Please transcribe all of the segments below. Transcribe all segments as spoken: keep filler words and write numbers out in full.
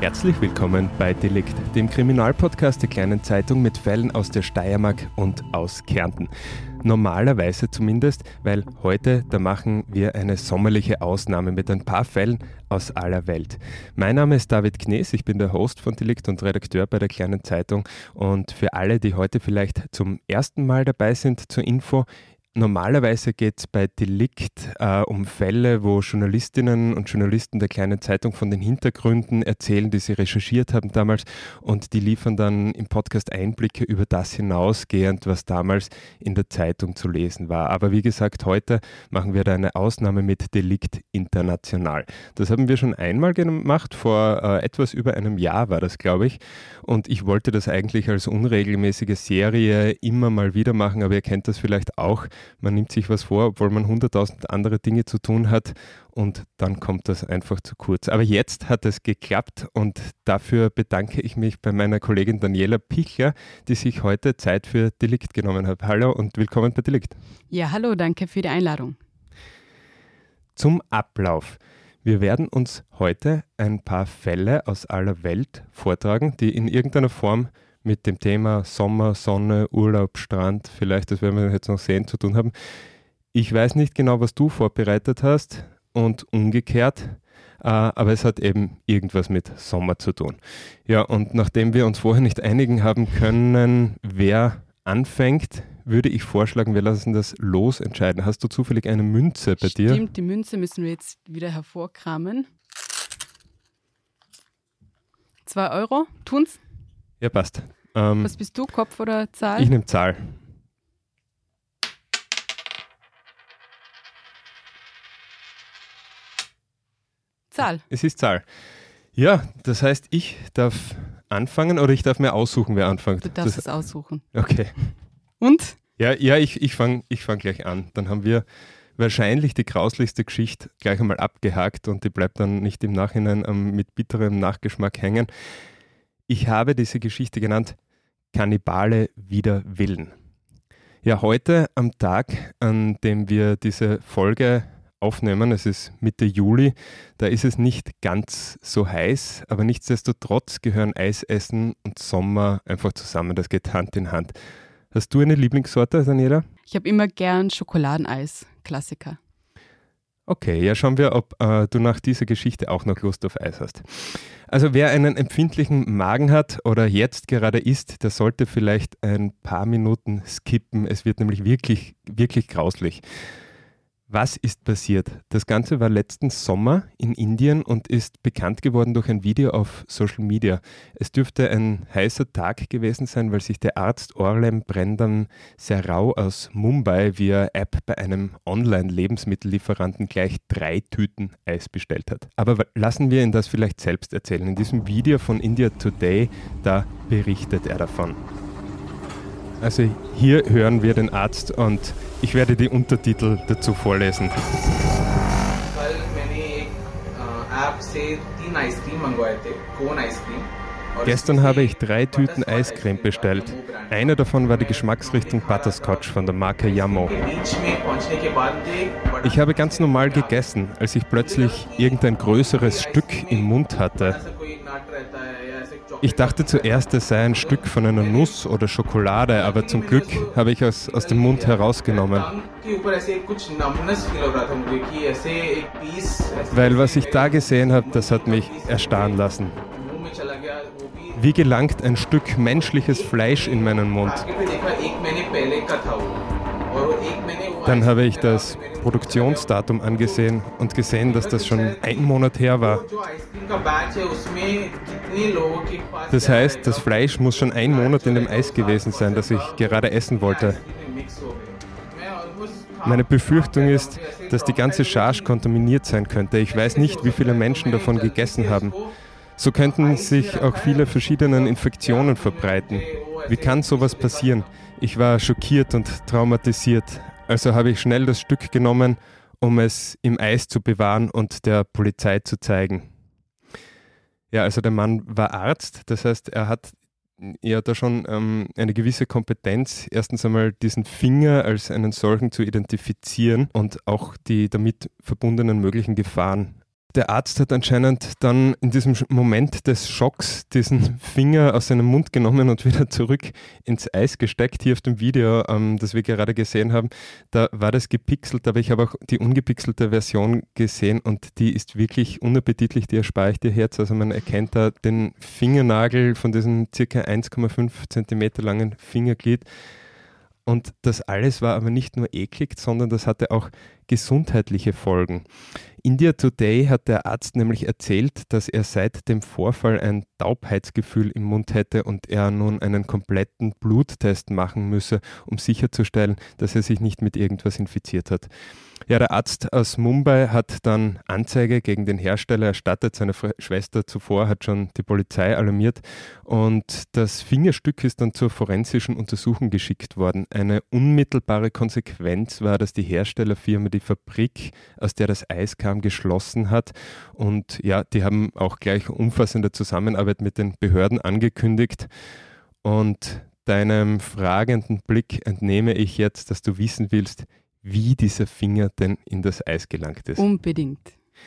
Herzlich willkommen bei Delikt, dem Kriminalpodcast der kleinen Zeitung mit Fällen aus der Steiermark und aus Kärnten. Normalerweise zumindest, weil heute, da machen wir eine sommerliche Ausnahme mit ein paar Fällen aus aller Welt. Mein Name ist David Knees, ich bin der Host von Delikt und Redakteur bei der kleinen Zeitung. Und für alle, die heute vielleicht zum ersten Mal dabei sind, zur Info: Normalerweise geht es bei Delikt äh, um Fälle, wo Journalistinnen und Journalisten der kleinen Zeitung von den Hintergründen erzählen, die sie recherchiert haben damals, und die liefern dann im Podcast Einblicke über das hinausgehend, was damals in der Zeitung zu lesen war. Aber wie gesagt, heute machen wir da eine Ausnahme mit Delikt International. Das haben wir schon einmal gemacht, vor äh, etwas über einem Jahr war das, glaube ich, und ich wollte das eigentlich als unregelmäßige Serie immer mal wieder machen, aber ihr kennt das vielleicht auch. Man nimmt sich was vor, obwohl man hunderttausend andere Dinge zu tun hat, und dann kommt das einfach zu kurz. Aber jetzt hat es geklappt und dafür bedanke ich mich bei meiner Kollegin Daniela Pichler, die sich heute Zeit für Delikt genommen hat. Hallo und willkommen bei Delikt. Ja, hallo, danke für die Einladung. Zum Ablauf. Wir werden uns heute ein paar Fälle aus aller Welt vortragen, die in irgendeiner Form mit dem Thema Sommer, Sonne, Urlaub, Strand, vielleicht, das werden wir jetzt noch sehen, zu tun haben. Ich weiß nicht genau, was du vorbereitet hast und umgekehrt, äh, aber es hat eben irgendwas mit Sommer zu tun. Ja, und nachdem wir uns vorher nicht einigen haben können, wer anfängt, würde ich vorschlagen, wir lassen das los entscheiden. Hast du zufällig eine Münze bei dir? Stimmt, die Münze müssen wir jetzt wieder hervorkramen. Zwei Euro, tun's? Ja, passt. Ähm, Was bist du, Kopf oder Zahl? Ich nehme Zahl. Zahl. Es ist Zahl. Ja, das heißt, ich darf anfangen oder ich darf mir aussuchen, wer anfängt. Du darfst das, es aussuchen. Okay. Und? Ja, ja ich, ich fange ich fang gleich an. Dann haben wir wahrscheinlich die grauslichste Geschichte gleich einmal abgehakt und die bleibt dann nicht im Nachhinein ähm, mit bitterem Nachgeschmack hängen. Ich habe diese Geschichte genannt Kannibale wider Willen. Ja, heute am Tag, an dem wir diese Folge aufnehmen, es ist Mitte Juli, da ist es nicht ganz so heiß, aber nichtsdestotrotz gehören Eisessen und Sommer einfach zusammen, das geht Hand in Hand. Hast du eine Lieblingssorte, Daniela? Ich habe immer gern Schokoladeneis, Klassiker. Okay, ja, schauen wir, ob äh, du nach dieser Geschichte auch noch Lust auf Eis hast. Also wer einen empfindlichen Magen hat oder jetzt gerade isst, der sollte vielleicht ein paar Minuten skippen. Es wird nämlich wirklich, wirklich grauslich. Was ist passiert? Das Ganze war letzten Sommer in Indien und ist bekannt geworden durch ein Video auf Social Media. Es dürfte ein heißer Tag gewesen sein, weil sich der Arzt Orlem Brendam Serrao aus Mumbai via App bei einem Online-Lebensmittellieferanten gleich drei Tüten Eis bestellt hat. Aber lassen wir ihn das vielleicht selbst erzählen. In diesem Video von India Today, da berichtet er davon. Also hier hören wir den Arzt und ich werde die Untertitel dazu vorlesen. Gestern habe ich drei Tüten Eiscreme bestellt. Eine davon war die Geschmacksrichtung Butterscotch von der Marke Yamo. Ich habe ganz normal gegessen, als ich plötzlich irgendein größeres Stück im Mund hatte. Ich dachte zuerst, es sei ein Stück von einer Nuss oder Schokolade, aber zum Glück habe ich es aus dem Mund herausgenommen. Weil was ich da gesehen habe, das hat mich erstarren lassen. Wie gelangt ein Stück menschliches Fleisch in meinen Mund? Dann habe ich das Produktionsdatum angesehen und gesehen, dass das schon einen Monat her war. Das heißt, das Fleisch muss schon einen Monat in dem Eis gewesen sein, das ich gerade essen wollte. Meine Befürchtung ist, dass die ganze Charge kontaminiert sein könnte. Ich weiß nicht, wie viele Menschen davon gegessen haben. So könnten sich auch viele verschiedene Infektionen verbreiten. Wie kann sowas passieren? Ich war schockiert und traumatisiert. Also habe ich schnell das Stück genommen, um es im Eis zu bewahren und der Polizei zu zeigen. Ja, also der Mann war Arzt, das heißt, er hat ja da schon ähm, eine gewisse Kompetenz, erstens einmal diesen Finger als einen solchen zu identifizieren und auch die damit verbundenen möglichen Gefahren der Arzt hat anscheinend dann in diesem Moment des Schocks diesen Finger aus seinem Mund genommen und wieder zurück ins Eis gesteckt. Hier auf dem Video, ähm, das wir gerade gesehen haben, da war das gepixelt, aber ich habe auch die ungepixelte Version gesehen und die ist wirklich unappetitlich, die erspare ich dir jetzt. Also man erkennt da den Fingernagel von diesem circa eins Komma fünf Zentimeter langen Fingerglied. Und das alles war aber nicht nur eklig, sondern das hatte auch gesundheitliche Folgen. India Today hat der Arzt nämlich erzählt, dass er seit dem Vorfall ein Taubheitsgefühl im Mund hätte und er nun einen kompletten Bluttest machen müsse, um sicherzustellen, dass er sich nicht mit irgendwas infiziert hat. Ja, der Arzt aus Mumbai hat dann Anzeige gegen den Hersteller erstattet. Seine Schwester zuvor hat schon die Polizei alarmiert und das Fingerstück ist dann zur forensischen Untersuchung geschickt worden. Eine unmittelbare Konsequenz war, dass die Herstellerfirma die Fabrik, aus der das Eis kam, geschlossen hat und ja, die haben auch gleich umfassende Zusammenarbeit mit den Behörden angekündigt und deinem fragenden Blick entnehme ich jetzt, dass du wissen willst, wie dieser Finger denn in das Eis gelangt ist. Unbedingt.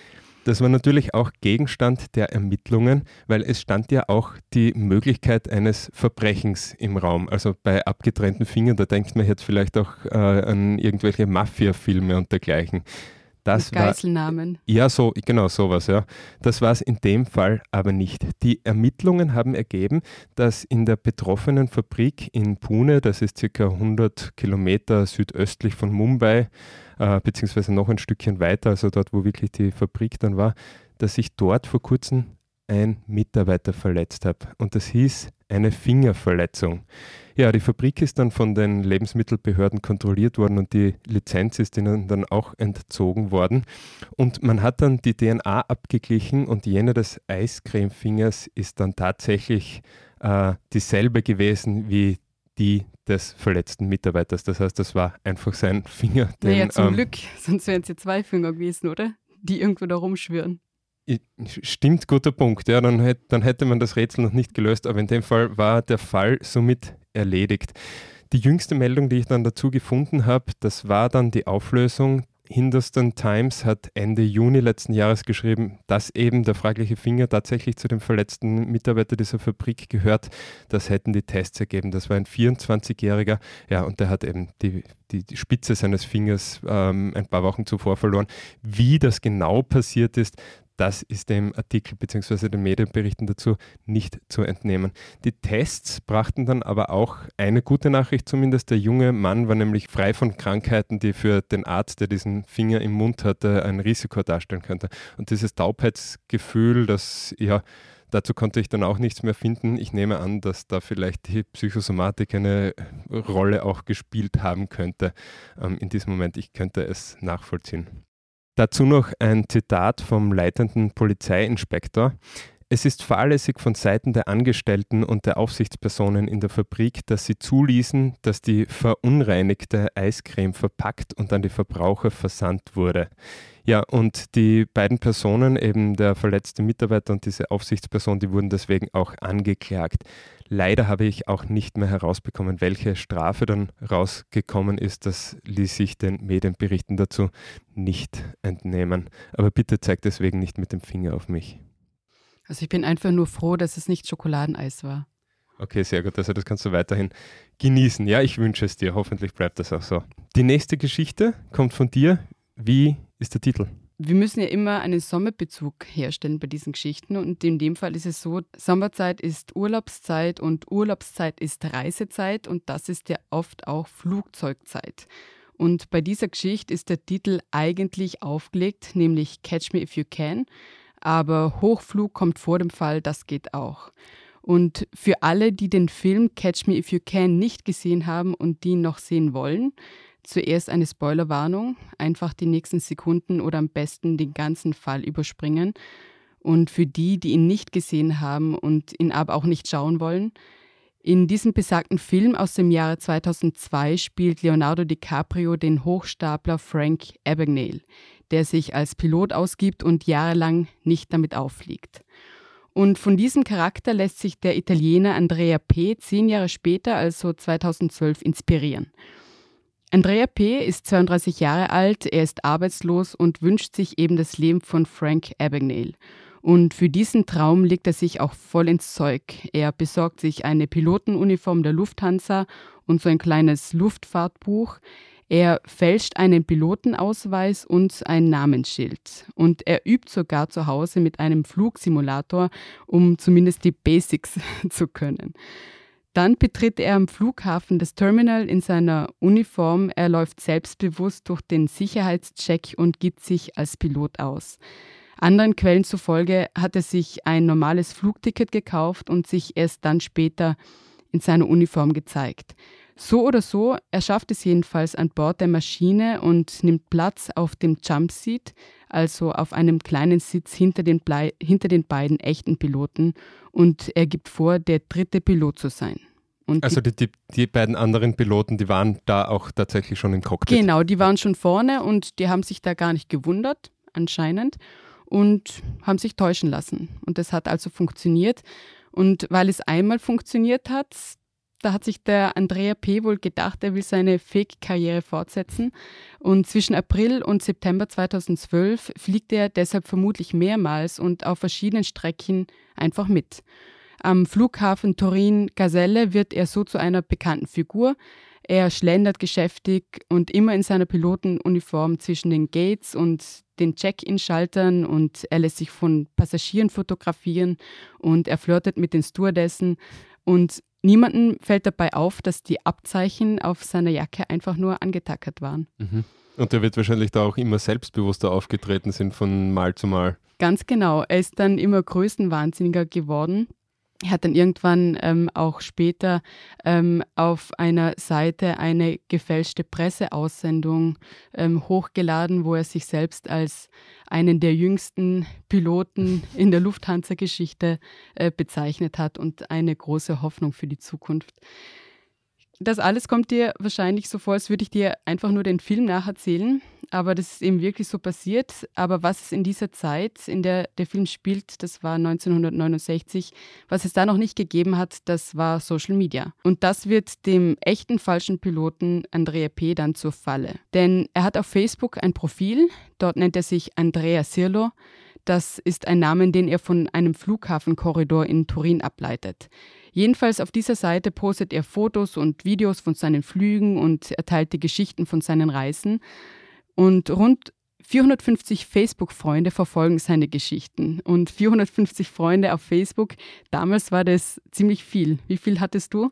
Das war natürlich auch Gegenstand der Ermittlungen, weil es stand ja auch die Möglichkeit eines Verbrechens im Raum. Also bei abgetrennten Fingern, da denkt man jetzt vielleicht auch äh, an irgendwelche Mafia-Filme und dergleichen. Das Mit Geiselnahmen. War, ja, so, genau sowas, ja. Das war es in dem Fall aber nicht. Die Ermittlungen haben ergeben, dass in der betroffenen Fabrik in Pune, das ist circa hundert Kilometer südöstlich von Mumbai, äh, beziehungsweise noch ein Stückchen weiter, also dort, wo wirklich die Fabrik dann war, dass sich dort vor kurzem ein Mitarbeiter verletzt hat. Und das hieß eine Fingerverletzung. Ja, die Fabrik ist dann von den Lebensmittelbehörden kontrolliert worden und die Lizenz ist ihnen dann auch entzogen worden. Und man hat dann die D N A abgeglichen und jene des Eiscremefingers ist dann tatsächlich äh, dieselbe gewesen wie die des verletzten Mitarbeiters. Das heißt, das war einfach sein Finger. Den, naja, zum ähm, Glück, sonst wären es ja zwei Finger gewesen, oder? Die irgendwo da rumschwirren. Stimmt, guter Punkt. Ja, dann, hätte, dann hätte man das Rätsel noch nicht gelöst, aber in dem Fall war der Fall somit erledigt. Die jüngste Meldung, die ich dann dazu gefunden habe, das war dann die Auflösung. Hindustan Times hat Ende Juni letzten Jahres geschrieben, dass eben der fragliche Finger tatsächlich zu dem verletzten Mitarbeiter dieser Fabrik gehört. Das hätten die Tests ergeben. Das war ein vierundzwanzigjähriger, ja, und der hat eben die, die, die Spitze seines Fingers ähm, ein paar Wochen zuvor verloren. Wie das genau passiert ist, das ist dem Artikel bzw. den Medienberichten dazu nicht zu entnehmen. Die Tests brachten dann aber auch eine gute Nachricht zumindest. Der junge Mann war nämlich frei von Krankheiten, die für den Arzt, der diesen Finger im Mund hatte, ein Risiko darstellen könnte. Und dieses Taubheitsgefühl, das, ja, dazu konnte ich dann auch nichts mehr finden. Ich nehme an, dass da vielleicht die Psychosomatik eine Rolle auch gespielt haben könnte ähm, in diesem Moment. Ich könnte es nachvollziehen. Dazu noch ein Zitat vom leitenden Polizeiinspektor. Es ist fahrlässig von Seiten der Angestellten und der Aufsichtspersonen in der Fabrik, dass sie zuließen, dass die verunreinigte Eiscreme verpackt und an die Verbraucher versandt wurde. Ja, und die beiden Personen, eben der verletzte Mitarbeiter und diese Aufsichtsperson, die wurden deswegen auch angeklagt. Leider habe ich auch nicht mehr herausbekommen, welche Strafe dann rausgekommen ist. Das ließ sich den Medienberichten dazu nicht entnehmen. Aber bitte zeig deswegen nicht mit dem Finger auf mich. Also ich bin einfach nur froh, dass es nicht Schokoladeneis war. Okay, sehr gut. Also das kannst du weiterhin genießen. Ja, ich wünsche es dir. Hoffentlich bleibt das auch so. Die nächste Geschichte kommt von dir. Wie ist der Titel? Wir müssen ja immer einen Sommerbezug herstellen bei diesen Geschichten und in dem Fall ist es so, Sommerzeit ist Urlaubszeit und Urlaubszeit ist Reisezeit und das ist ja oft auch Flugzeugzeit. Und bei dieser Geschichte ist der Titel eigentlich aufgelegt, nämlich Catch Me If You Can, aber Hochflug kommt vor dem Fall, das geht auch. Und für alle, die den Film Catch Me If You Can nicht gesehen haben und die noch sehen wollen, zuerst eine Spoilerwarnung, einfach die nächsten Sekunden oder am besten den ganzen Fall überspringen. Und für die, die ihn nicht gesehen haben und ihn aber auch nicht schauen wollen, in diesem besagten Film aus dem Jahre zweitausendzwei spielt Leonardo DiCaprio den Hochstapler Frank Abagnale, der sich als Pilot ausgibt und jahrelang nicht damit auffliegt. Und von diesem Charakter lässt sich der Italiener Andrea P. zehn Jahre später, also zweitausendzwölf, inspirieren. Andrea P. ist zweiunddreißig Jahre alt, er ist arbeitslos und wünscht sich eben das Leben von Frank Abagnale. Und für diesen Traum legt er sich auch voll ins Zeug. Er besorgt sich eine Pilotenuniform der Lufthansa und so ein kleines Luftfahrtbuch. Er fälscht einen Pilotenausweis und ein Namensschild. Und er übt sogar zu Hause mit einem Flugsimulator, um zumindest die Basics zu können. Dann betritt er am Flughafen das Terminal in seiner Uniform. Er läuft selbstbewusst durch den Sicherheitscheck und gibt sich als Pilot aus. Anderen Quellen zufolge hat er sich ein normales Flugticket gekauft und sich erst dann später in seiner Uniform gezeigt. So oder so, er schafft es jedenfalls an Bord der Maschine und nimmt Platz auf dem Jumpseat, also auf einem kleinen Sitz hinter den, Blei- hinter den beiden echten Piloten, und er gibt vor, der dritte Pilot zu sein. Und also die, die, die beiden anderen Piloten, die waren da auch tatsächlich schon im Cockpit? Genau, die waren schon vorne und die haben sich da gar nicht gewundert, anscheinend, und haben sich täuschen lassen. Und das hat also funktioniert. Und weil es einmal funktioniert hat, da hat sich der Andrea P. wohl gedacht, er will seine Fake-Karriere fortsetzen. Und zwischen April und September zweitausendzwölf fliegt er deshalb vermutlich mehrmals und auf verschiedenen Strecken einfach mit. Am Flughafen Turin-Gazelle wird er so zu einer bekannten Figur. Er schlendert geschäftig und immer in seiner Pilotenuniform zwischen den Gates und den Check-in-Schaltern, und er lässt sich von Passagieren fotografieren und er flirtet mit den Stewardessen, und niemandem fällt dabei auf, dass die Abzeichen auf seiner Jacke einfach nur angetackert waren. Mhm. Und er wird wahrscheinlich da auch immer selbstbewusster aufgetreten sind von Mal zu Mal. Ganz genau. Er ist dann immer größenwahnsinniger geworden. Er hat dann irgendwann ähm, auch später ähm, auf einer Seite eine gefälschte Presseaussendung ähm, hochgeladen, wo er sich selbst als einen der jüngsten Piloten in der Lufthansa-Geschichte äh, bezeichnet hat und eine große Hoffnung für die Zukunft. Das alles kommt dir wahrscheinlich so vor, als würde ich dir einfach nur den Film nacherzählen, aber das ist eben wirklich so passiert. Aber was es in dieser Zeit, in der der Film spielt, das war neunzehnhundertneunundsechzig, was es da noch nicht gegeben hat, das war Social Media. Und das wird dem echten falschen Piloten Andrea P. dann zur Falle. Denn er hat auf Facebook ein Profil, dort nennt er sich Andrea Sirlo. Das ist ein Name, den er von einem Flughafenkorridor in Turin ableitet. Jedenfalls auf dieser Seite postet er Fotos und Videos von seinen Flügen und er teilt die Geschichten von seinen Reisen. Und rund vierhundertfünfzig Facebook-Freunde verfolgen seine Geschichten. Und vierhundertfünfzig Freunde auf Facebook, damals war das ziemlich viel. Wie viel hattest du?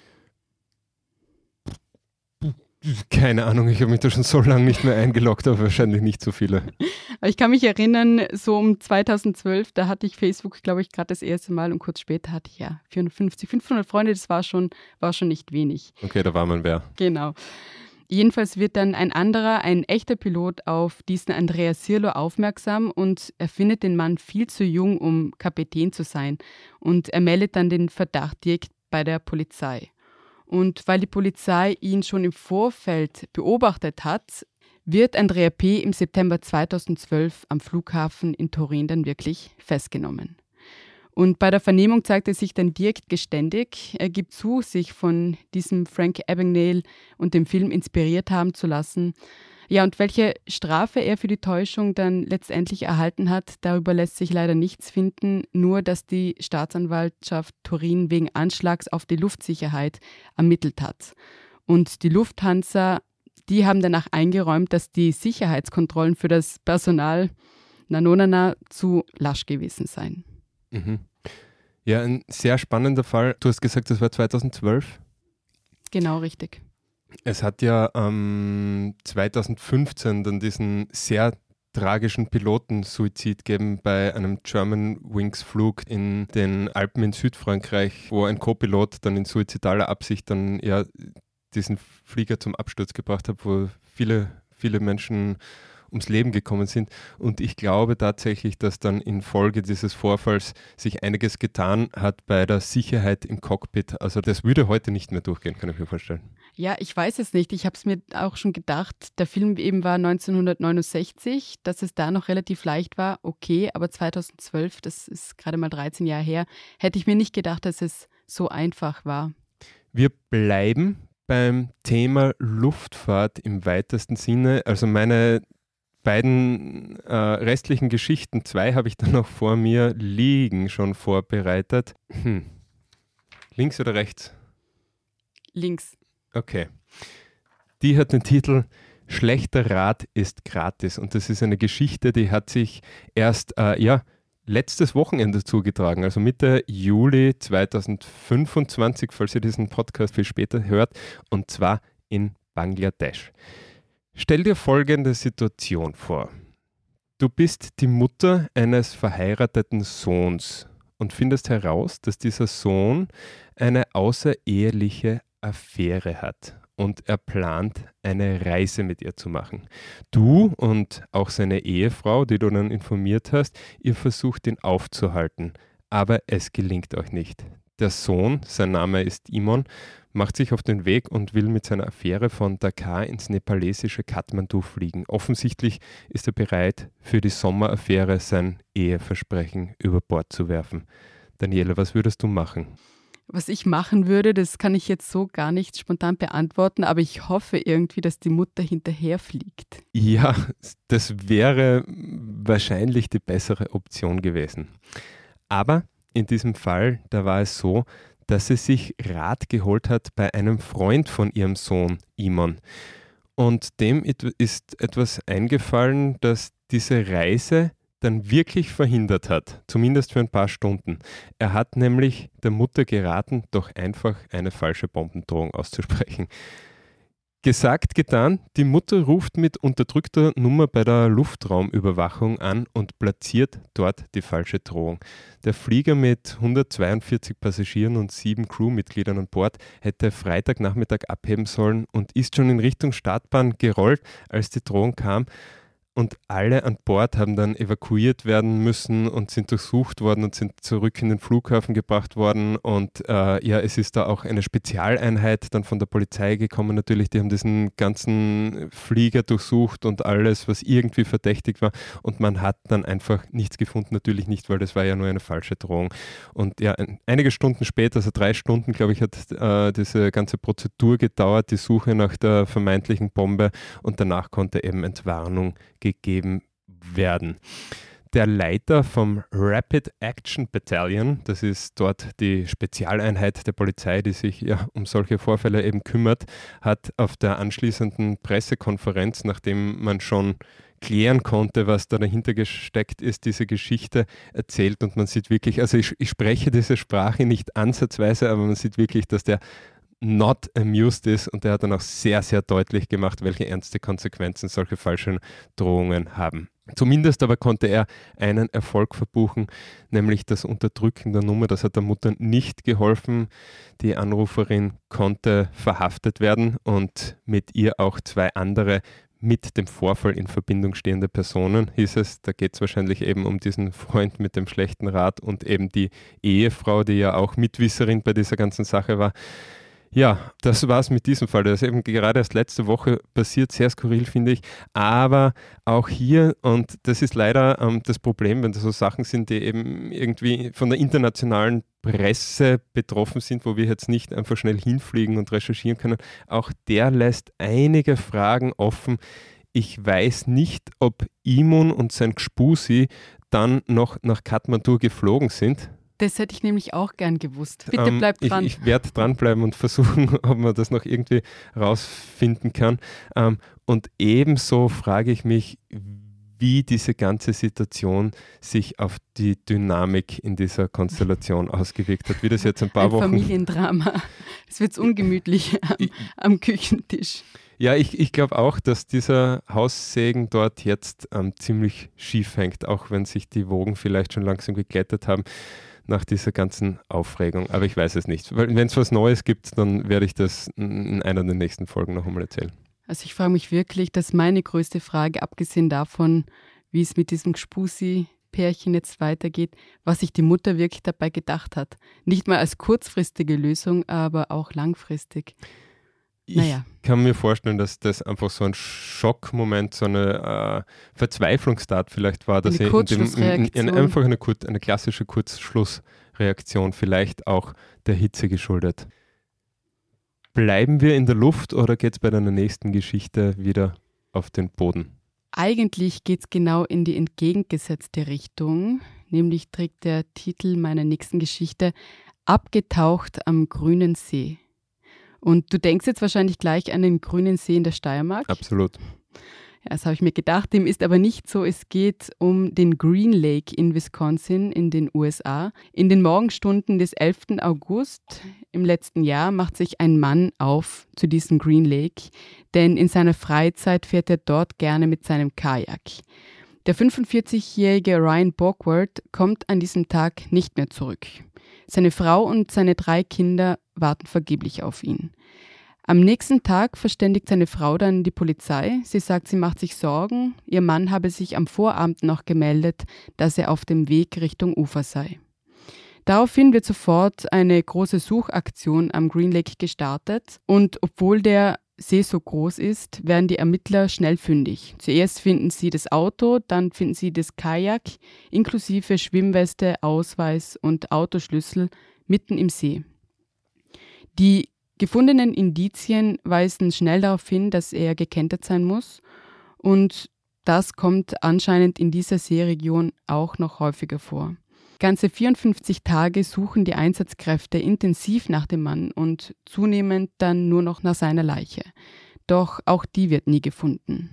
Keine Ahnung, ich habe mich da schon so lange nicht mehr eingeloggt, aber wahrscheinlich nicht so viele. Ich kann mich erinnern, so um zweitausendzwölf, da hatte ich Facebook, glaube ich, gerade das erste Mal, und kurz später hatte ich ja vierhundertfünfzig, fünfhundert Freunde, das war schon, war schon nicht wenig. Okay, da war man wer. Genau. Jedenfalls wird dann ein anderer, ein echter Pilot, auf diesen Andrea Sirlo aufmerksam und er findet den Mann viel zu jung, um Kapitän zu sein. Und er meldet dann den Verdacht direkt bei der Polizei. Und weil die Polizei ihn schon im Vorfeld beobachtet hat, wird Andrea P. im September zweitausendzwölf am Flughafen in Turin dann wirklich festgenommen. Und bei der Vernehmung zeigt er sich dann direkt geständig. Er gibt zu, sich von diesem Frank Abagnale und dem Film inspiriert haben zu lassen. Ja, und welche Strafe er für die Täuschung dann letztendlich erhalten hat, darüber lässt sich leider nichts finden. Nur, dass die Staatsanwaltschaft Turin wegen Anschlags auf die Luftsicherheit ermittelt hat. Und die Lufthansa, die haben danach eingeräumt, dass die Sicherheitskontrollen für das Personal na na na zu lasch gewesen seien. Mhm. Ja, ein sehr spannender Fall. Du hast gesagt, das war zweitausendzwölf? Genau, richtig. Es hat ja ähm, zweitausendfünfzehn dann diesen sehr tragischen Pilotensuizid gegeben bei einem Germanwings-Flug in den Alpen in Südfrankreich, wo ein Co-Pilot dann in suizidaler Absicht dann ja diesen Flieger zum Absturz gebracht hat, wo viele, viele Menschen ums Leben gekommen sind. Und ich glaube tatsächlich, dass dann infolge dieses Vorfalls sich einiges getan hat bei der Sicherheit im Cockpit. Also das würde heute nicht mehr durchgehen, kann ich mir vorstellen. Ja, ich weiß es nicht. Ich habe es mir auch schon gedacht. Der Film eben war neunzehnhundertneunundsechzig, dass es da noch relativ leicht war, okay, aber zweitausendzwölf, das ist gerade mal dreizehn Jahre her, hätte ich mir nicht gedacht, dass es so einfach war. Wir bleiben beim Thema Luftfahrt im weitesten Sinne. Also meine beiden äh, restlichen Geschichten, zwei habe ich dann noch vor mir liegen, schon vorbereitet. Hm. Links oder rechts? Links. Okay. Die hat den Titel Schlechter Rat ist gratis. Und das ist eine Geschichte, die hat sich erst, äh, ja, letztes Wochenende zugetragen, also Mitte Juli zweitausendfünfundzwanzig, falls ihr diesen Podcast viel später hört, und zwar in Bangladesch. Stell dir folgende Situation vor. Du bist die Mutter eines verheirateten Sohns und findest heraus, dass dieser Sohn eine außereheliche Affäre hat. Und er plant, eine Reise mit ihr zu machen. Du und auch seine Ehefrau, die du dann informiert hast, ihr versucht ihn aufzuhalten, aber es gelingt euch nicht. Der Sohn, sein Name ist Imon, macht sich auf den Weg und will mit seiner Affäre von Dhaka ins nepalesische Kathmandu fliegen. Offensichtlich ist er bereit, für die Sommeraffäre sein Eheversprechen über Bord zu werfen. Daniela, was würdest du machen? Was ich machen würde, das kann ich jetzt so gar nicht spontan beantworten, aber ich hoffe irgendwie, dass die Mutter hinterherfliegt. Ja, das wäre wahrscheinlich die bessere Option gewesen. Aber in diesem Fall, da war es so, dass sie sich Rat geholt hat bei einem Freund von ihrem Sohn Imon. Und dem ist etwas eingefallen, dass diese Reise dann wirklich verhindert hat, zumindest für ein paar Stunden. Er hat nämlich der Mutter geraten, doch einfach eine falsche Bombendrohung auszusprechen. Gesagt, getan, die Mutter ruft mit unterdrückter Nummer bei der Luftraumüberwachung an und platziert dort die falsche Drohung. Der Flieger mit hundertzweiundvierzig Passagieren und sieben Crewmitgliedern an Bord hätte Freitagnachmittag abheben sollen und ist schon in Richtung Startbahn gerollt, als die Drohung kam. Und alle an Bord haben dann evakuiert werden müssen und sind durchsucht worden und sind zurück in den Flughafen gebracht worden. Und äh, ja, es ist da auch eine Spezialeinheit dann von der Polizei gekommen natürlich. Die haben diesen ganzen Flieger durchsucht und alles, was irgendwie verdächtig war. Und man hat dann einfach nichts gefunden, natürlich nicht, weil das war ja nur eine falsche Drohung. Und ja, ein, einige Stunden später, also drei Stunden, glaube ich, hat äh, diese ganze Prozedur gedauert, die Suche nach der vermeintlichen Bombe. Und danach konnte eben Entwarnung gegeben werden. Der Leiter vom Rapid Action Battalion, das ist dort die Spezialeinheit der Polizei, die sich ja um solche Vorfälle eben kümmert, hat auf der anschließenden Pressekonferenz, nachdem man schon klären konnte, was da dahinter gesteckt ist, diese Geschichte erzählt, und man sieht wirklich, also ich, ich spreche diese Sprache nicht ansatzweise, aber man sieht wirklich, dass der not amused ist, und er hat dann auch sehr, sehr deutlich gemacht, welche ernste Konsequenzen solche falschen Drohungen haben. Zumindest aber konnte er einen Erfolg verbuchen, nämlich das Unterdrücken der Nummer. Das hat der Mutter nicht geholfen. Die Anruferin konnte verhaftet werden und mit ihr auch zwei andere mit dem Vorfall in Verbindung stehende Personen, hieß es. Da geht es wahrscheinlich eben um diesen Freund mit dem schlechten Rat und eben die Ehefrau, die ja auch Mitwisserin bei dieser ganzen Sache war. Ja, das war's mit diesem Fall. Das ist eben gerade erst letzte Woche passiert, sehr skurril, finde ich. Aber auch hier, und das ist leider ähm, das Problem, wenn das so Sachen sind, die eben irgendwie von der internationalen Presse betroffen sind, wo wir jetzt nicht einfach schnell hinfliegen und recherchieren können, auch der lässt einige Fragen offen. Ich weiß nicht, ob Imon und sein Gspusi dann noch nach Kathmandu geflogen sind. Das hätte ich nämlich auch gern gewusst. Bitte ähm, bleib dran. Ich, ich werde dranbleiben und versuchen, ob man das noch irgendwie rausfinden kann. Ähm, und ebenso frage ich mich, wie diese ganze Situation sich auf die Dynamik in dieser Konstellation ausgewirkt hat. Wie das jetzt ein paar ein Wochen... Familiendrama. Es wird ungemütlich am, am Küchentisch. Ja, ich, ich glaube auch, dass dieser Haussegen dort jetzt ähm, ziemlich schief hängt, auch wenn sich die Wogen vielleicht schon langsam geglättet haben nach dieser ganzen Aufregung. Aber ich weiß es nicht. Weil wenn es was Neues gibt, dann werde ich das in einer der nächsten Folgen noch einmal erzählen. Also ich frage mich wirklich, dass meine größte Frage, abgesehen davon, wie es mit diesem Gspusi-Pärchen jetzt weitergeht, was sich die Mutter wirklich dabei gedacht hat. Nicht mal als kurzfristige Lösung, aber auch langfristig. Ich naja. kann mir vorstellen, dass das einfach so ein Schockmoment, so eine äh, Verzweiflungstat vielleicht war, dass eine sie in dem, in, in, in einfach eine, eine klassische Kurzschlussreaktion, vielleicht auch der Hitze geschuldet. Bleiben wir in der Luft oder geht es bei deiner nächsten Geschichte wieder auf den Boden? Eigentlich geht es genau in die entgegengesetzte Richtung. Nämlich trägt der Titel meiner nächsten Geschichte Abgetaucht am grünen See. Und du denkst jetzt wahrscheinlich gleich an den grünen See in der Steiermark. Absolut. Ja, das habe ich mir gedacht, dem ist aber nicht so. Es geht um den Green Lake in Wisconsin in den U S A. In den Morgenstunden des elften August im letzten Jahr macht sich ein Mann auf zu diesem Green Lake, denn in seiner Freizeit fährt er dort gerne mit seinem Kajak. Der fünfundvierzigjährige Ryan Borgward kommt an diesem Tag nicht mehr zurück. Seine Frau und seine drei Kinder warten vergeblich auf ihn. Am nächsten Tag verständigt seine Frau dann die Polizei. Sie sagt, sie macht sich Sorgen. Ihr Mann habe sich am Vorabend noch gemeldet, dass er auf dem Weg Richtung Ufer sei. Daraufhin wird sofort eine große Suchaktion am Green Lake gestartet. Und obwohl der See so groß ist, werden die Ermittler schnell fündig. Zuerst finden sie das Auto, dann finden sie das Kajak inklusive Schwimmweste, Ausweis und Autoschlüssel mitten im See. Die gefundenen Indizien weisen schnell darauf hin, dass er gekentert sein muss, und das kommt anscheinend in dieser Seeregion auch noch häufiger vor. Ganze vierundfünfzig Tage suchen die Einsatzkräfte intensiv nach dem Mann und zunehmend dann nur noch nach seiner Leiche. Doch auch die wird nie gefunden.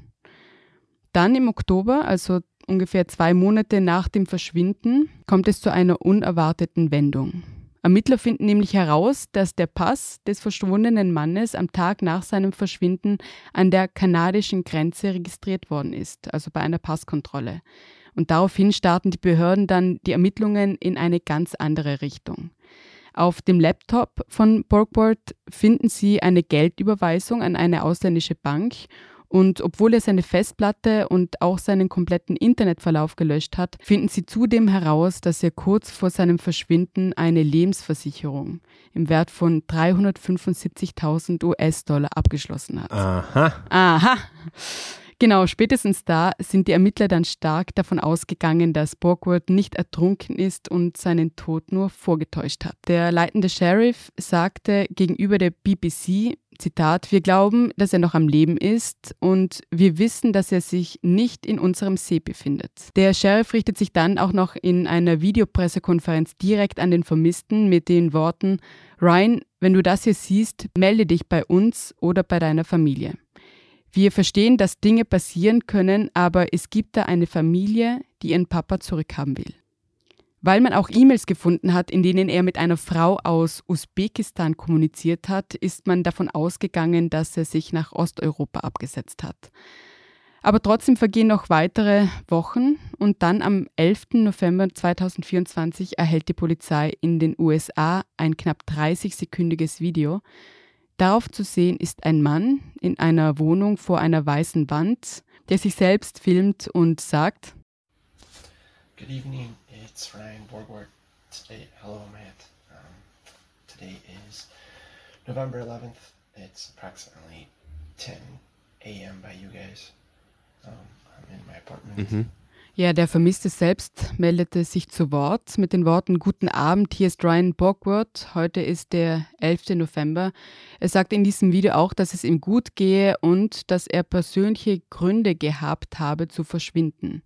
Dann im Oktober, also ungefähr zwei Monate nach dem Verschwinden, kommt es zu einer unerwarteten Wendung. Ermittler finden nämlich heraus, dass der Pass des verschwundenen Mannes am Tag nach seinem Verschwinden an der kanadischen Grenze registriert worden ist, also bei einer Passkontrolle. Und daraufhin starten die Behörden dann die Ermittlungen in eine ganz andere Richtung. Auf dem Laptop von Borgward finden sie eine Geldüberweisung an eine ausländische Bank. Und obwohl er seine Festplatte und auch seinen kompletten Internetverlauf gelöscht hat, finden sie zudem heraus, dass er kurz vor seinem Verschwinden eine Lebensversicherung im Wert von dreihundertfünfundsiebzigtausend U S-Dollar abgeschlossen hat. Aha. Aha. Genau, spätestens da sind die Ermittler dann stark davon ausgegangen, dass Borgward nicht ertrunken ist und seinen Tod nur vorgetäuscht hat. Der leitende Sheriff sagte gegenüber der B B C, Zitat, wir glauben, dass er noch am Leben ist und wir wissen, dass er sich nicht in unserem See befindet. Der Sheriff richtet sich dann auch noch in einer Videopressekonferenz direkt an den Vermissten mit den Worten, Ryan, wenn du das hier siehst, melde dich bei uns oder bei deiner Familie. Wir verstehen, dass Dinge passieren können, aber es gibt da eine Familie, die ihren Papa zurückhaben will. Weil man auch E-Mails gefunden hat, in denen er mit einer Frau aus Usbekistan kommuniziert hat, ist man davon ausgegangen, dass er sich nach Osteuropa abgesetzt hat. Aber trotzdem vergehen noch weitere Wochen und dann am elften November zweitausendvierundzwanzig erhält die Polizei in den U S A ein knapp dreißig-sekündiges Video. Darauf zu sehen ist ein Mann in einer Wohnung vor einer weißen Wand, der sich selbst filmt und sagt: Good evening, it's Ryan Borgward. Today, hello Matt. Um, today is November eleventh. It's approximately ten a.m. by you guys. Um, I'm in my apartment. Mhm. Ja, der Vermisste selbst meldete sich zu Wort mit den Worten: Guten Abend, hier ist Ryan Borgward. Heute ist der elfte November. Er sagte in diesem Video auch, dass es ihm gut gehe und dass er persönliche Gründe gehabt habe zu verschwinden.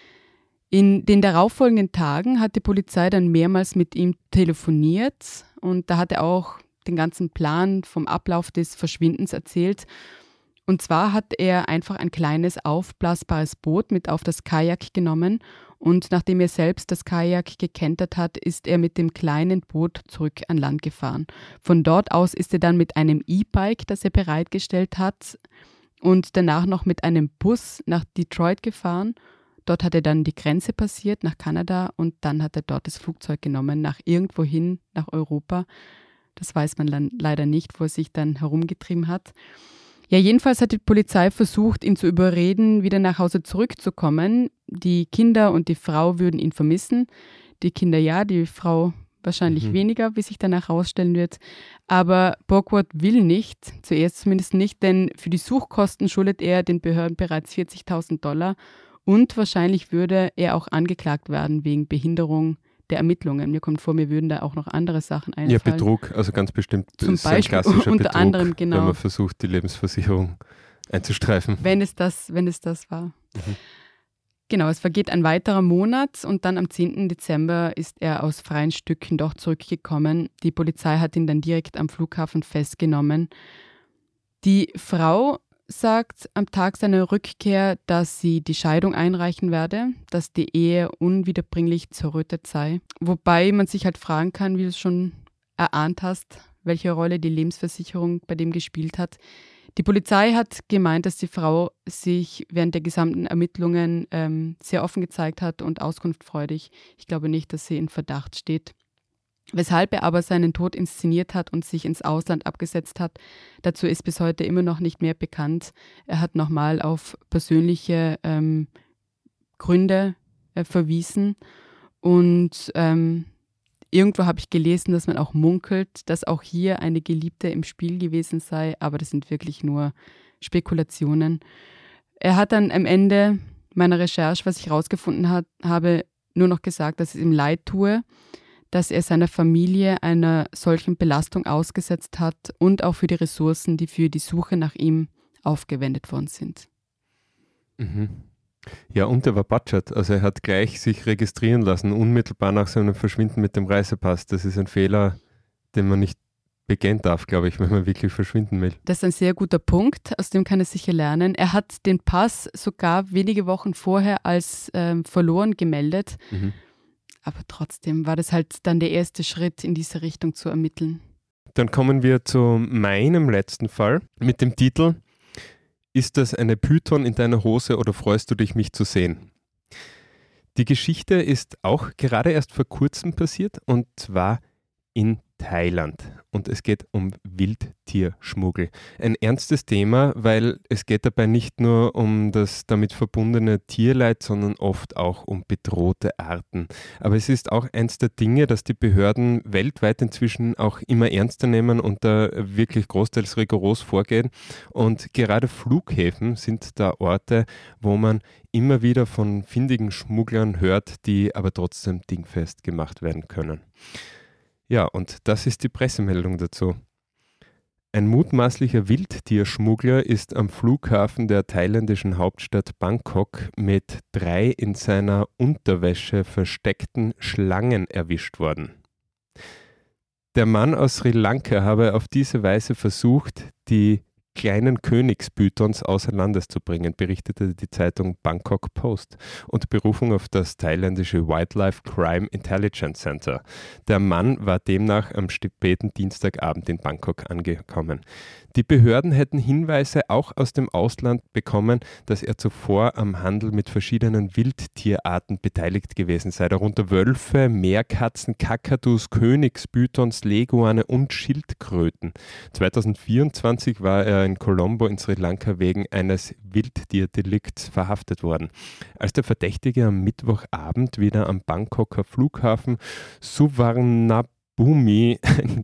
In den darauffolgenden Tagen hat die Polizei dann mehrmals mit ihm telefoniert und da hat er auch den ganzen Plan vom Ablauf des Verschwindens erzählt. Und zwar hat er einfach ein kleines aufblasbares Boot mit auf das Kajak genommen und nachdem er selbst das Kajak gekentert hat, ist er mit dem kleinen Boot zurück an Land gefahren. Von dort aus ist er dann mit einem E-Bike, das er bereitgestellt hat, und danach noch mit einem Bus nach Detroit gefahren. Dort hat er dann die Grenze passiert nach Kanada und dann hat er dort das Flugzeug genommen nach irgendwohin, nach Europa. Das weiß man dann leider nicht, wo er sich dann herumgetrieben hat. Ja, jedenfalls hat die Polizei versucht, ihn zu überreden, wieder nach Hause zurückzukommen. Die Kinder und die Frau würden ihn vermissen. Die Kinder ja, die Frau wahrscheinlich mhm. weniger, wie sich danach herausstellen wird. Aber Borgward will nicht, zuerst zumindest nicht, denn für die Suchkosten schuldet er den Behörden bereits vierzigtausend Dollar und wahrscheinlich würde er auch angeklagt werden wegen Behinderung der Ermittlungen. Mir kommt vor, mir würden da auch noch andere Sachen einfallen. Ja, Betrug, also ganz bestimmt Zum ist Beispiel ein klassischer unter Betrug, anderem, genau. wenn man versucht, die Lebensversicherung einzustreifen. Wenn es das, wenn es das war. Mhm. Genau, es vergeht ein weiterer Monat und dann am zehnten Dezember ist er aus freien Stücken doch zurückgekommen. Die Polizei hat ihn dann direkt am Flughafen festgenommen. Die Frau sagt am Tag seiner Rückkehr, dass sie die Scheidung einreichen werde, dass die Ehe unwiederbringlich zerrüttet sei. Wobei man sich halt fragen kann, wie du es schon erahnt hast, welche Rolle die Lebensversicherung bei dem gespielt hat. Die Polizei hat gemeint, dass die Frau sich während der gesamten Ermittlungen ähm, sehr offen gezeigt hat und auskunftsfreudig. Ich glaube nicht, dass sie in Verdacht steht. Weshalb er aber seinen Tod inszeniert hat und sich ins Ausland abgesetzt hat, dazu ist bis heute immer noch nicht mehr bekannt. Er hat nochmal auf persönliche ähm, Gründe äh, verwiesen und ähm, irgendwo habe ich gelesen, dass man auch munkelt, dass auch hier eine Geliebte im Spiel gewesen sei, aber das sind wirklich nur Spekulationen. Er hat dann am Ende meiner Recherche, was ich herausgefunden hat, habe, nur noch gesagt, dass es ihm leid tue, dass er seiner Familie einer solchen Belastung ausgesetzt hat und auch für die Ressourcen, die für die Suche nach ihm aufgewendet worden sind. Mhm. Ja, und er war batschert. Also er hat gleich sich registrieren lassen, unmittelbar nach seinem Verschwinden mit dem Reisepass. Das ist ein Fehler, den man nicht begehen darf, glaube ich, wenn man wirklich verschwinden will. Das ist ein sehr guter Punkt, aus dem kann er sicher lernen. Er hat den Pass sogar wenige Wochen vorher als ähm, verloren gemeldet. Mhm. Aber trotzdem war das halt dann der erste Schritt, in diese Richtung zu ermitteln. Dann kommen wir zu meinem letzten Fall mit dem Titel: Ist das eine Python in deiner Hose oder freust du dich, mich zu sehen? Die Geschichte ist auch gerade erst vor kurzem passiert und zwar in Thailand. Und es geht um Wildtierschmuggel. Ein ernstes Thema, weil es geht dabei nicht nur um das damit verbundene Tierleid, sondern oft auch um bedrohte Arten. Aber es ist auch eins der Dinge, dass die Behörden weltweit inzwischen auch immer ernster nehmen und da wirklich großteils rigoros vorgehen. Und gerade Flughäfen sind da Orte, wo man immer wieder von findigen Schmugglern hört, die aber trotzdem dingfest gemacht werden können. Ja, und das ist die Pressemeldung dazu. Ein mutmaßlicher Wildtierschmuggler ist am Flughafen der thailändischen Hauptstadt Bangkok mit drei in seiner Unterwäsche versteckten Schlangen erwischt worden. Der Mann aus Sri Lanka habe auf diese Weise versucht, die kleinen Königspythons außer Landes zu bringen, berichtete die Zeitung Bangkok Post unter Berufung auf das thailändische Wildlife Crime Intelligence Center. Der Mann war demnach am späten Dienstagabend in Bangkok angekommen. Die Behörden hätten Hinweise auch aus dem Ausland bekommen, dass er zuvor am Handel mit verschiedenen Wildtierarten beteiligt gewesen sei, darunter Wölfe, Meerkatzen, Kakadus, Königspythons, Leguane und Schildkröten. zweitausendvierundzwanzig war er in Colombo in Sri Lanka wegen eines Wildtierdelikts verhaftet worden. Als der Verdächtige am Mittwochabend wieder am Bangkoker Flughafen Suvarnabhumi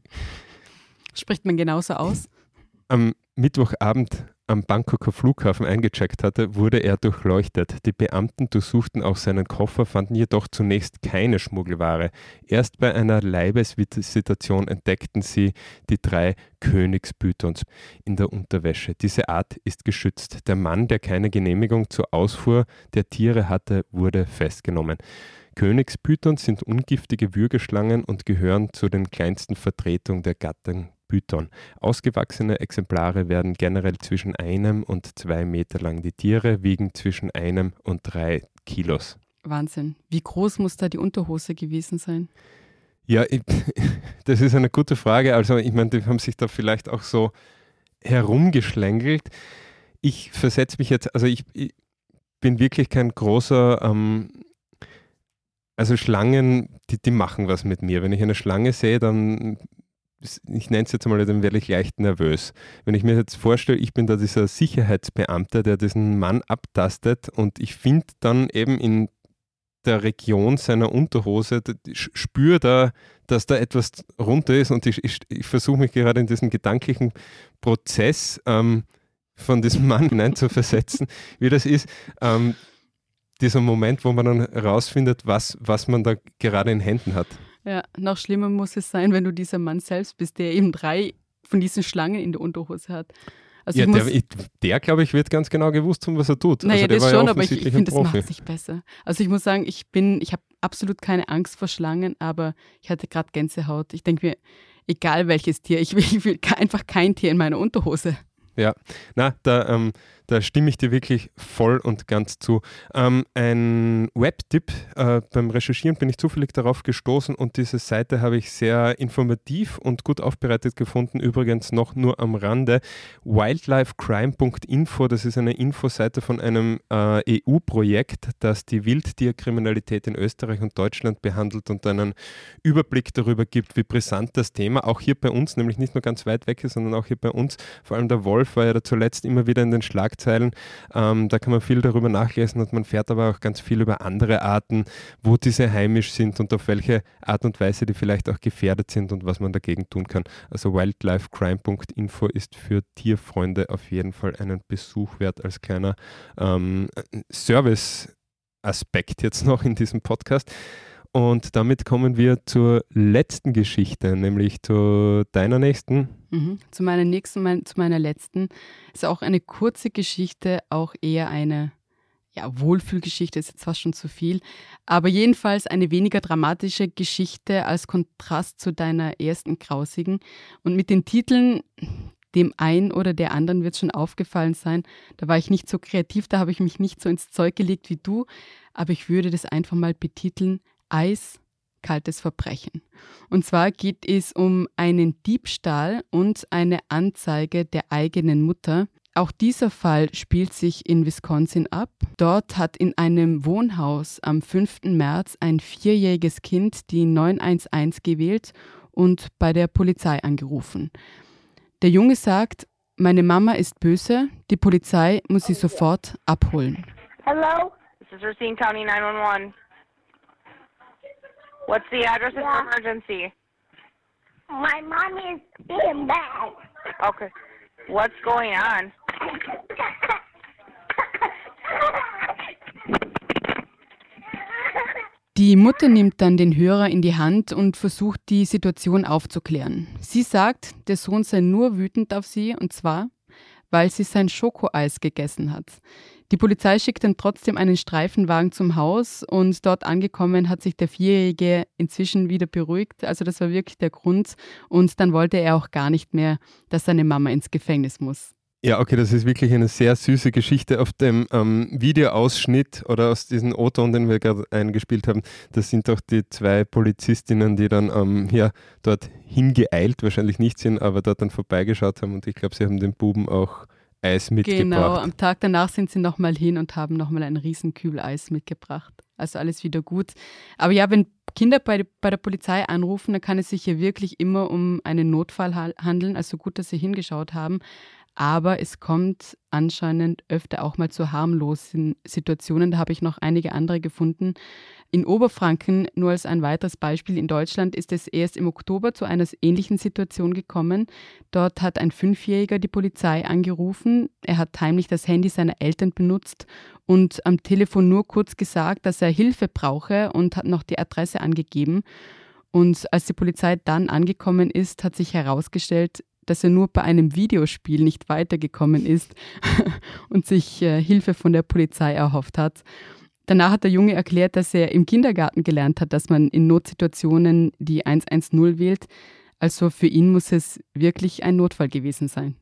Spricht man genauso aus? am Mittwochabend am Bangkoker Flughafen eingecheckt hatte, wurde er durchleuchtet. Die Beamten durchsuchten auch seinen Koffer, fanden jedoch zunächst keine Schmuggelware. Erst bei einer Leibesvisitation entdeckten sie die drei Königspythons in der Unterwäsche. Diese Art ist geschützt. Der Mann, der keine Genehmigung zur Ausfuhr der Tiere hatte, wurde festgenommen. Königspythons sind ungiftige Würgeschlangen und gehören zu den kleinsten Vertretungen der Gattung Python. Ausgewachsene Exemplare werden generell zwischen einem und zwei Meter lang. Die Tiere wiegen zwischen einem und drei Kilos. Wahnsinn. Wie groß muss da die Unterhose gewesen sein? Ja, ich, das ist eine gute Frage. Also ich meine, die haben sich da vielleicht auch so herumgeschlängelt. Ich versetze mich jetzt, also ich, ich bin wirklich kein großer, ähm, also Schlangen, die, die machen was mit mir. Wenn ich eine Schlange sehe, dann ich nenne es jetzt mal, dann werde ich leicht nervös. Wenn ich mir jetzt vorstelle, ich bin da dieser Sicherheitsbeamte, der diesen Mann abtastet und ich finde dann eben in der Region seiner Unterhose, ich spüre da, dass da etwas runter ist und ich, ich, ich versuche mich gerade in diesen gedanklichen Prozess ähm, von diesem Mann hineinzuversetzen, wie das ist. Ähm, dieser Moment, wo man dann herausfindet, was, was man da gerade in Händen hat. Ja, noch schlimmer muss es sein, wenn du dieser Mann selbst bist, der eben drei von diesen Schlangen in der Unterhose hat. Also ja, ich muss, der, ich, der glaube ich, wird ganz genau gewusst haben, was er tut. Naja, also der das war schon, ja aber ich, ich offensichtlich finde, ein das Profi. macht sich besser. Also ich muss sagen, ich bin, ich habe absolut keine Angst vor Schlangen, aber ich hatte gerade Gänsehaut. Ich denke mir, egal welches Tier, ich will, ich will einfach kein Tier in meiner Unterhose. Ja, na, da, ähm, da stimme ich dir wirklich voll und ganz zu. Ähm, ein Webtipp, äh, beim Recherchieren bin ich zufällig darauf gestoßen und diese Seite habe ich sehr informativ und gut aufbereitet gefunden, übrigens noch nur am Rande. wildlife crime punkt info, das ist eine Infoseite von einem äh, E U-Projekt, das die Wildtierkriminalität in Österreich und Deutschland behandelt und einen Überblick darüber gibt, wie brisant das Thema auch hier bei uns, nämlich nicht nur ganz weit weg ist, sondern auch hier bei uns, vor allem der Wolf war ja da zuletzt immer wieder in den Schlagzeilen. Ähm, da kann man viel darüber nachlesen und man fährt aber auch ganz viel über andere Arten, wo diese heimisch sind und auf welche Art und Weise die vielleicht auch gefährdet sind und was man dagegen tun kann. Also wildlife crime punkt info ist für Tierfreunde auf jeden Fall einen Besuch wert als kleiner ähm, Service-Aspekt jetzt noch in diesem Podcast. Und damit kommen wir zur letzten Geschichte, nämlich zu deiner nächsten. Mhm. Zu meiner nächsten, mein, zu meiner letzten. Ist auch eine kurze Geschichte, auch eher eine ja, Wohlfühlgeschichte, ist jetzt fast schon zu viel. Aber jedenfalls eine weniger dramatische Geschichte als Kontrast zu deiner ersten grausigen. Und mit den Titeln, dem einen oder der anderen wird schon aufgefallen sein, da war ich nicht so kreativ, da habe ich mich nicht so ins Zeug gelegt wie du. Aber ich würde das einfach mal betiteln: Eis, kaltes Verbrechen. Und zwar geht es um einen Diebstahl und eine Anzeige der eigenen Mutter. Auch dieser Fall spielt sich in Wisconsin ab. Dort hat in einem Wohnhaus am fünften März ein vierjähriges Kind die neun eins eins gewählt und bei der Polizei angerufen. Der Junge sagt, meine Mama ist böse, die Polizei muss sie sofort abholen. Hello? This is Racine County nine one one. What's the address of Yeah. your emergency? My mom is being bad. Okay. What's going on? Die Mutter nimmt dann den Hörer in die Hand und versucht, die Situation aufzuklären. Sie sagt, der Sohn sei nur wütend auf sie, und zwar, weil sie sein Schokoeis gegessen hat. Die Polizei schickt dann trotzdem einen Streifenwagen zum Haus und dort angekommen hat sich der Vierjährige inzwischen wieder beruhigt. Also das war wirklich der Grund, und dann wollte er auch gar nicht mehr, dass seine Mama ins Gefängnis muss. Ja, okay, das ist wirklich eine sehr süße Geschichte. Auf dem ähm, Videoausschnitt oder aus diesem O-Ton, den wir gerade eingespielt haben, das sind doch die zwei Polizistinnen, die dann ähm, ja, dort hingeeilt, wahrscheinlich nicht sind, aber dort dann vorbeigeschaut haben, und ich glaube, sie haben den Buben auch Eis mitgebracht. Genau, am Tag danach sind sie nochmal hin und haben nochmal ein riesen Kübel Eis mitgebracht. Also alles wieder gut. Aber ja, wenn Kinder bei, bei der Polizei anrufen, dann kann es sich ja wirklich immer um einen Notfall ha- handeln. Also gut, dass sie hingeschaut haben. Aber es kommt anscheinend öfter auch mal zu harmlosen Situationen. Da habe ich noch einige andere gefunden. In Oberfranken, nur als ein weiteres Beispiel, in Deutschland ist es erst im Oktober zu einer ähnlichen Situation gekommen. Dort hat ein Fünfjähriger die Polizei angerufen. Er hat heimlich das Handy seiner Eltern benutzt und am Telefon nur kurz gesagt, dass er Hilfe brauche, und hat noch die Adresse angegeben. Und als die Polizei dann angekommen ist, hat sich herausgestellt, dass er nur bei einem Videospiel nicht weitergekommen ist und sich äh, Hilfe von der Polizei erhofft hat. Danach hat der Junge erklärt, dass er im Kindergarten gelernt hat, dass man in Notsituationen die eins eins null wählt. Also für ihn muss es wirklich ein Notfall gewesen sein.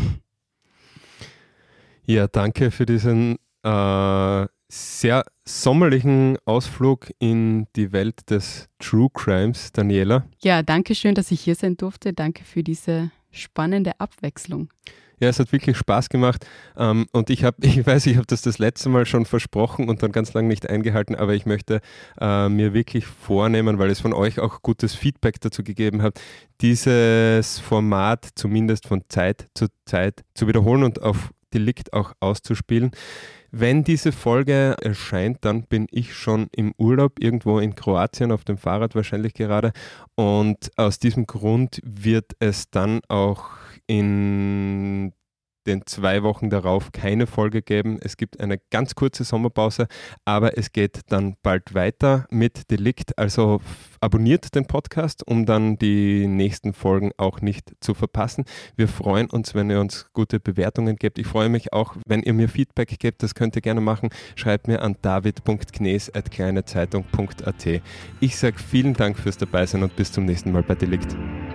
Ja, danke für diesen äh, sehr sommerlichen Ausflug in die Welt des True Crimes, Daniela. Ja, danke schön, dass ich hier sein durfte. Danke für diese spannende Abwechslung. Ja, es hat wirklich Spaß gemacht, ähm, und ich habe, ich weiß, ich habe das das letzte Mal schon versprochen und dann ganz lange nicht eingehalten, aber ich möchte äh, mir wirklich vornehmen, weil es von euch auch gutes Feedback dazu gegeben hat, dieses Format zumindest von Zeit zu Zeit zu wiederholen und auf Delikt auch auszuspielen. Wenn diese Folge erscheint, dann bin ich schon im Urlaub, irgendwo in Kroatien, auf dem Fahrrad wahrscheinlich gerade. Und aus diesem Grund wird es dann auch in den zwei Wochen darauf keine Folge geben. Es gibt eine ganz kurze Sommerpause, aber es geht dann bald weiter mit Delikt. Also f- abonniert den Podcast, um dann die nächsten Folgen auch nicht zu verpassen. Wir freuen uns, wenn ihr uns gute Bewertungen gebt. Ich freue mich auch, wenn ihr mir Feedback gebt. Das könnt ihr gerne machen. Schreibt mir an david punkt knes at kleinezeitung punkt at. Ich sage vielen Dank fürs Dabeisein und bis zum nächsten Mal bei Delikt.